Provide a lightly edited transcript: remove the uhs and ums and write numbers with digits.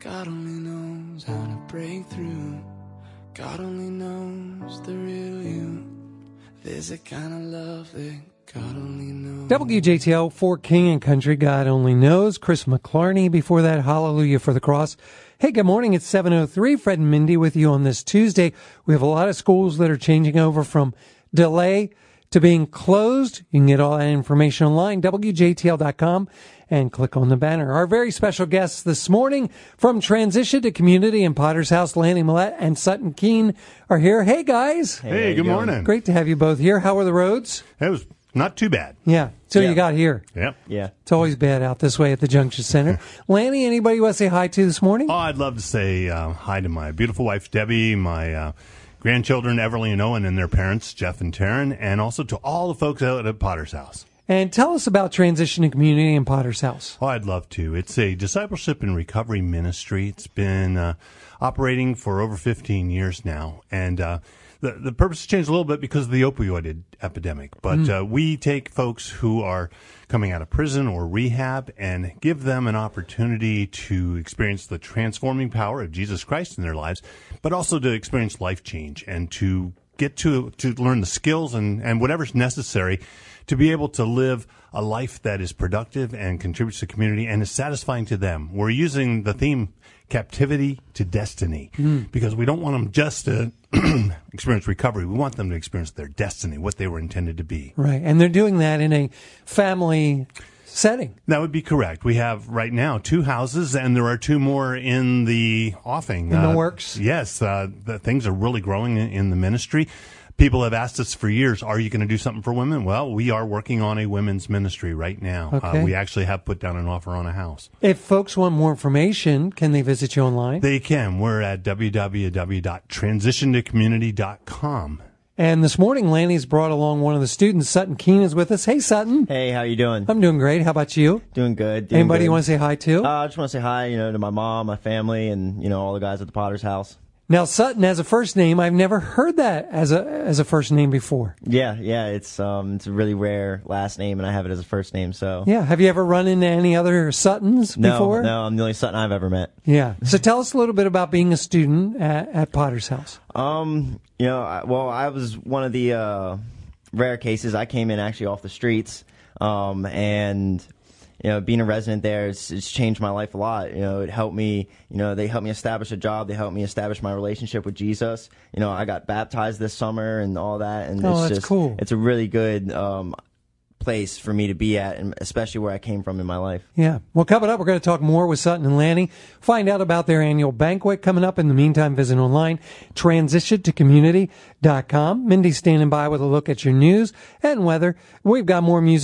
God only knows how to break through. God only knows the real you. There's a kind of love that God only knows. WJTL for King and Country, God Only Knows. Chris McClarney before that, Hallelujah for the Cross. Hey, good morning. It's 7:03. Fred and Mindy with you on this Tuesday. We have a lot of schools that are changing over from delay to being closed. You can get all that information online, WJTL.com, and click on the banner. Our very special guests this morning from Transition to Community in Potter's House, Lanny Millette and Sutton Keene are here. Hey, guys. Hey, good morning. Great to have you both here. How were the roads? It was not too bad. Yeah, till you got here. Yep. Yeah. It's always bad out this way at the Junction Center. Lanny, anybody you want to say hi to this morning? Oh, I'd love to say hi to my beautiful wife, Debbie, my grandchildren, Everly and Owen, and their parents, Jeff and Taryn, and also to all the folks out at Potter's House. And tell us about Transition to Community in Potter's House. Oh, I'd love to. It's a discipleship and recovery ministry. It's been operating for over 15 years now, and the purpose has changed a little bit because of the opioid epidemic. But we take folks who are coming out of prison or rehab and give them an opportunity to experience the transforming power of Jesus Christ in their lives, but also to experience life change and to get to learn the skills and whatever's necessary to be able to live a life that is productive and contributes to the community and is satisfying to them. We're using the theme captivity to destiny because we don't want them just to experience recovery. We want them to experience their destiny, what they were intended to be. Right, and they're doing that in a family setting. That would be correct. We have right now 2 houses, and there are 2 more in the offing. In the works? Yes. The things are really growing in the ministry. People have asked us for years, are you going to do something for women? Well, we are working on a women's ministry right now. Okay. We actually have put down an offer on a house. If folks want more information, can they visit you online? They can. We're at www.transitiontocommunity.com. And this morning, Lanny's brought along one of the students. Sutton Keene is with us. Hey, Sutton. Hey, how you doing? I'm doing great. How about you? Doing good. Anybody you want to say hi to? I just want to say hi, to my mom, my family, and, all the guys at the Potter's House. Now, Sutton has a first name. I've never heard that as a first name before. Yeah, it's a really rare last name, and I have it as a first name. So yeah, have you ever run into any other Suttons before? No, I'm the only Sutton I've ever met. Yeah. So tell us a little bit about being a student at Potter's House. I was one of the rare cases. I came in actually off the streets, and being a resident there, it's changed my life a lot. It helped me, they helped me establish a job. They helped me establish my relationship with Jesus. I got baptized this summer and all that. And that's cool. It's a really good place for me to be at, and especially where I came from in my life. Yeah. Well, coming up, we're going to talk more with Sutton and Lanny, find out about their annual banquet coming up. In the meantime, visit online, transitiontocommunity.com. Mindy's standing by with a look at your news and weather. We've got more music